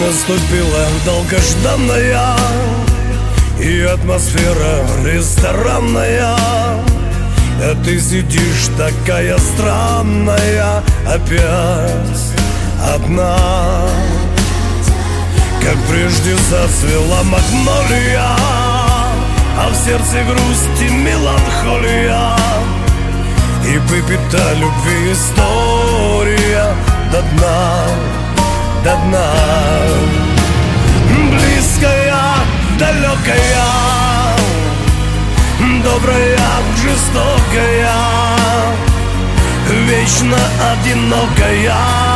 наступила долгожданная и атмосфера ресторанная, а ты сидишь такая странная, опять одна. Как прежде зацвела магнолия, а в сердце грусть и меланхолия, и выпита любви история до дна, до дна. Близкая, далекая, добрая, жестокая, вечно одинокая,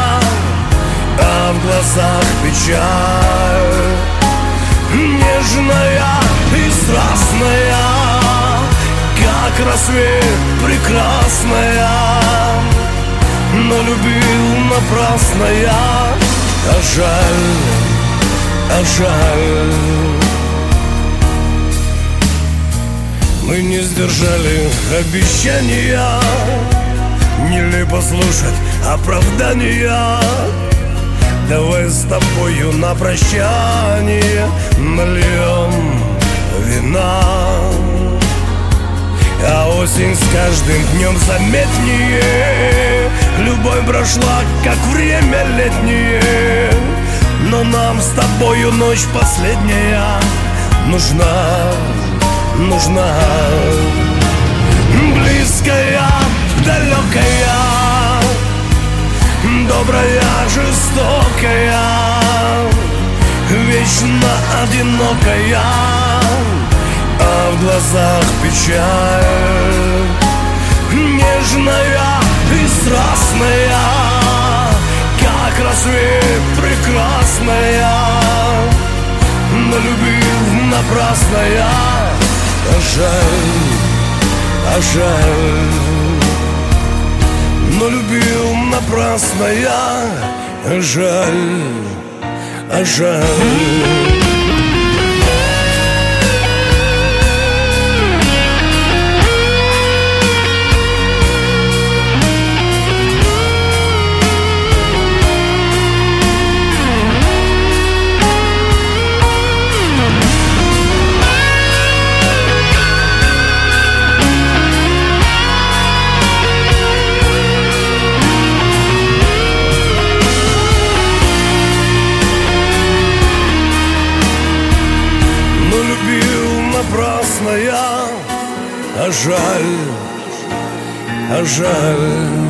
а в глазах печаль. Нежная и страстная, как рассвет прекрасная, но любил напрасно я, а жаль, а жаль. Мы не сдержали обещания, нелепо слушать оправдания. Давай с тобою на прощание нальем вина. А осень с каждым днем заметнее, любовь прошла, как время летнее, но нам с тобою ночь последняя нужна, нужна. Близкая, далекая, добрая, жестокая, вечно одинокая, а в глазах печаль. Нежная и страстная, как рассвет прекрасная, но любил напрасно я, а жаль, а жаль. Но любил напрасно я, а жаль, а жаль. Напрасно я, а жаль, а жаль.